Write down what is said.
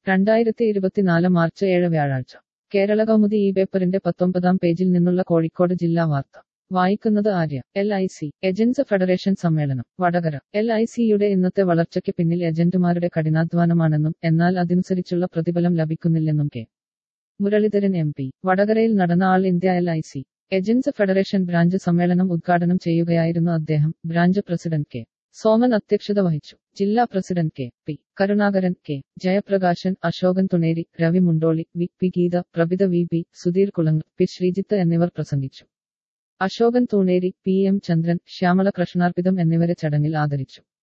2024 March 7 വ്യാഴാഴ്ച കേരള കൗമുദി ഈ പേപ്പറിന്റെ 19-ാം പേജിൽ നിന്നുള്ള കോഴിക്കോട് ജില്ലാ വാർത്ത വായിക്കുന്നത് ആര്യ. LIC ഏജന്റ്സ് ഫെഡറേഷൻ സമ്മേളനം വടകര. LICയുടെ ഇന്നത്തെ വളർച്ചയ്ക്ക് പിന്നിൽ ഏജന്റുമാരുടെ കഠിനാധ്വാനമാണെന്നും എന്നാൽ അതനുസരിച്ചുള്ള പ്രതിഫലം ലഭിക്കുന്നില്ലെന്നും കെ. മുരളീധരൻ MP. വടകരയിൽ നടന്ന all India LIC agents federation branch സമ്മേളനം ഉദ്ഘാടനം ചെയ്യുകയായിരുന്നു അദ്ദേഹം. Branch president K. സോമൻ അധ്യക്ഷത വഹിച്ചു. ജില്ലാ president K. P. Karunakaran, K. Jayaprakashan, Ashokan Thuneri, Ravi Mundoli, V. P. Geetha, Prabhitha V. P. Sudheer കുളങ്ങ്, പി. ശ്രീജിത്ത് എന്നിവർ പ്രസംഗിച്ചു. അശോകൻ തൂണേരി, PM ചന്ദ്രൻ, ശ്യാമള കൃഷ്ണാർപ്പിതം എന്നിവരെ ചടങ്ങിൽ ആദരിച്ചു.